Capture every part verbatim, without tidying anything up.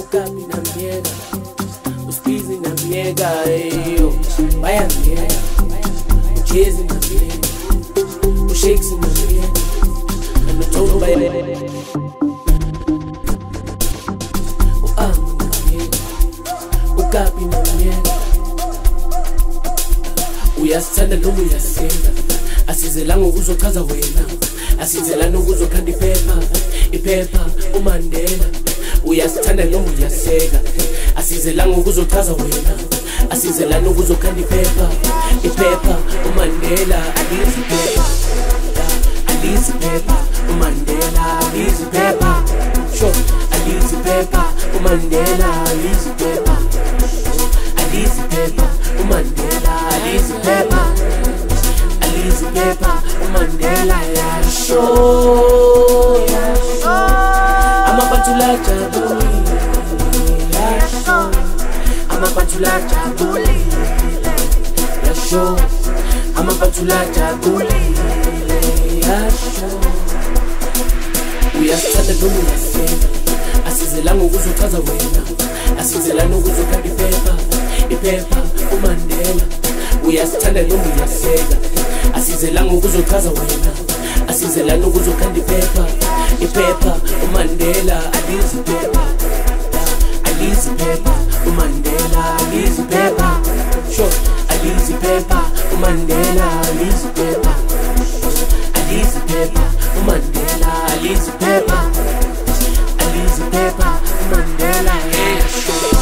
ukapi na miega, uspizi na miega, eyo baya miega, uchezi na miega, ushakes na miega, anatoka baya uamu na miega, ukapi na miega, uyasithanda noma uyasenga, asizelanga ukuzochaza wena, asizelana ukuzokhanda iphepha, iphepha uMandela. Uyasithanda noma uyaseka, asizelanga ukuzochaza wena, asizelana ukuzokhanda iphepha, iphepha uMandela. Alizi iphepha, alizi iphepha uMandela, alizi iphepha, sure, alizi iphepha uMandela, alizi iphepha, alizi iphepha uMandela, alizi iphepha, alizi iphepha uMandela, yasho yasho amapantula jabulile, yasho amapantula jabulile, yasho amapantula jabulile, yasho uyasithanda noma uyasenga, asizelanga ukuzochaza wena, asizelana ukuzokhanda iphepha, iphepha uMandela. Uyasithanda noma uyaseka, asizelanga ukuzochaza wena, asizelana ukuzokhanda iphepha, iphepha uMandela. Alizi iphepha, alizi iphepha uMandela, alizi iphepha, sure, alizi iphepha uMandela, alizi iphepha, alizi iphepha uMandela, alizi iphepha, alizi iphepha uMandela, sure.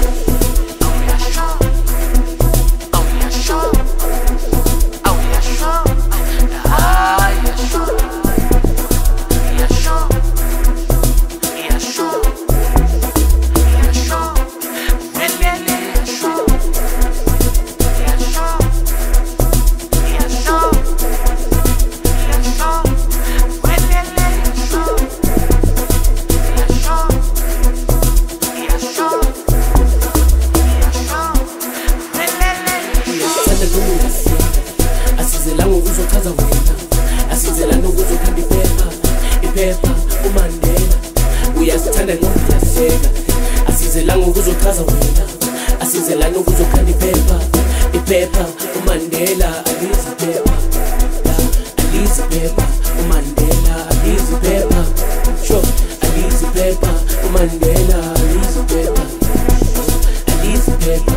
Asizelanga ukuzochaza wena, asizelana ukuzokhanda iphepha, iphepha uMandela. Uyasithanda noma uyaseka, asizelanga ukuzochaza wena, asizelana ukuzokhanda iphepha, iphepha uMandela. Alizi iphepha, alizi iphepha uMandela, alizi iphepha, sure, alizi iphepha uMandela, alizi iphepha, alizi iphepha